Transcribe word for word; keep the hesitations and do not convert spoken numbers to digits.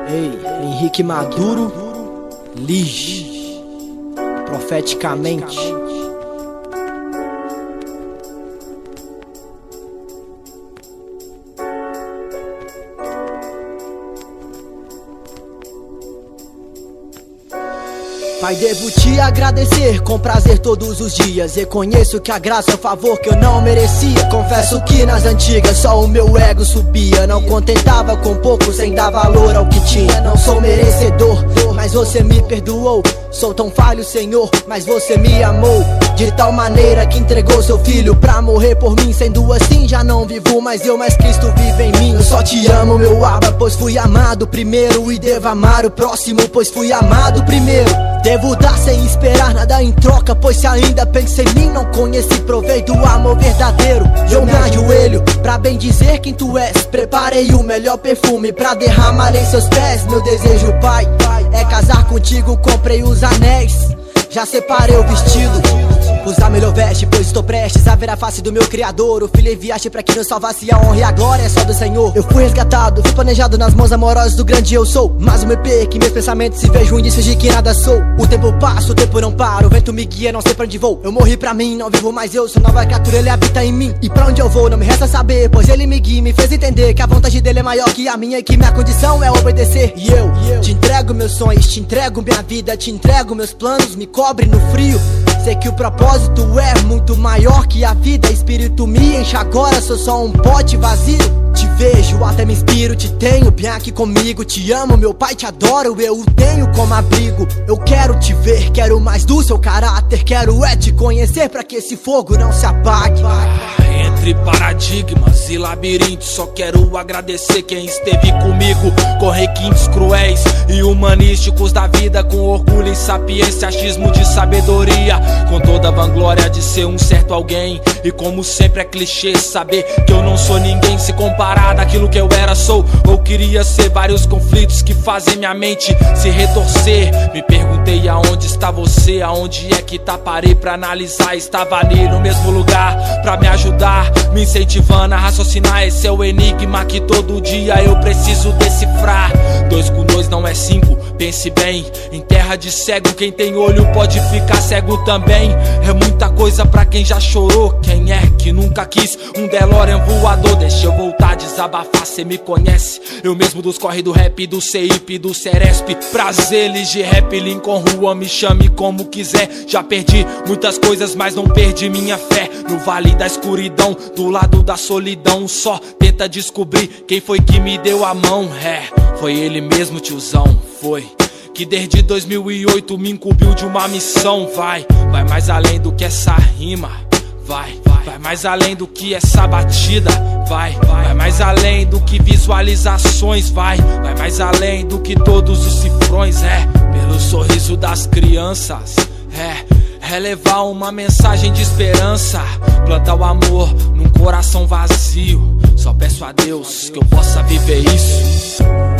Ei, Henrique Maduro, Lige, profeticamente. Pai, devo te agradecer com prazer todos os dias. Reconheço que a graça é um favor que eu não merecia. Confesso que nas antigas só o meu ego subia. Não contentava com pouco sem dar valor ao que tinha. Não sou merecedor, mas você me perdoou. Sou tão falho, Senhor, mas você me amou de tal maneira que entregou seu filho pra morrer por mim. Sendo assim já não vivo mais eu, mas Cristo vive em mim. Eu só te amo, meu Abba, pois fui amado primeiro. E devo amar o próximo, pois fui amado primeiro. Devo dar sem esperar nada em troca, pois se ainda pensa em mim não conheci proveito do amor verdadeiro. Eu me ajoelho pra bem dizer quem tu és. Preparei o melhor perfume pra derramar em seus pés. Meu desejo, Pai, é casar contigo. Comprei os anéis, já separei o vestido. Usar melhor veste, pois estou prestes a ver a face do meu Criador. O filho enviaste pra que nos salvasse, a honra e a glória é só do Senhor. Eu fui resgatado, fui planejado nas mãos amorosas do grande eu sou. Mas o meu E P, que meus pensamentos se vejam indícios de que nada sou. O tempo passa, o tempo não para, o vento me guia, não sei pra onde vou. Eu morri pra mim, não vivo mais eu, sou nova criatura, ele habita em mim. E pra onde eu vou não me resta saber, pois ele me guia, me fez entender que a vontade dele é maior que a minha e que minha condição é obedecer. E eu, e eu te entrego meus sonhos, te entrego minha vida, te entrego meus planos, me cobre no frio. Sei que o propósito é muito maior que a vida. Espírito me enche agora, sou só um pote vazio. Te vejo, até me inspiro, te tenho bem aqui comigo. Te amo, meu pai, te adoro, eu o tenho como abrigo. Eu quero te ver, quero mais do seu caráter. Quero é te conhecer pra que esse fogo não se apague. Entre paradigmas e labirintos, só quero agradecer quem esteve comigo. Com requintes cruéis e humanísticos da vida, com orgulho e sapiência, achismo de sabedoria, com toda a vanglória de ser um certo alguém. E como sempre é clichê saber que eu não sou ninguém, se comparar daquilo que eu era, sou ou queria ser. Vários conflitos que fazem minha mente se retorcer. Me perguntei aonde está você, aonde é que tá, parei pra analisar. Estava ali no mesmo lugar pra me ajudar, me incentivando a raciocinar. Esse é o enigma que todo dia eu preciso decifrar. Dois com dois não é cinco, pense bem. Em terra de cego, quem tem olho pode ficar cego também. É muita coisa pra quem já chorou. Quem é que nunca quis um DeLorean voador? Deixa eu voltar a desabafar, cê me conhece. Eu mesmo dos corre do rap, do C I P, do Ceresp. Prazer, Lige Rap, Lincoln Rua, me chame como quiser. Já perdi muitas coisas, mas não perdi minha fé. No vale da escuridão, do lado da solidão, só tenta descobrir quem foi que me deu a mão. É, foi ele mesmo, tiozão, foi que desde dois mil e oito me incumbiu de uma missão. Vai, vai mais além do que essa rima. Vai, vai mais além do que essa batida. Vai, vai mais além do que visualizações. Vai, vai mais além do que todos os cifrões. É, pelo sorriso das crianças. É, é levar uma mensagem de esperança, plantar o amor num coração vazio. Só peço a Deus que eu possa viver isso.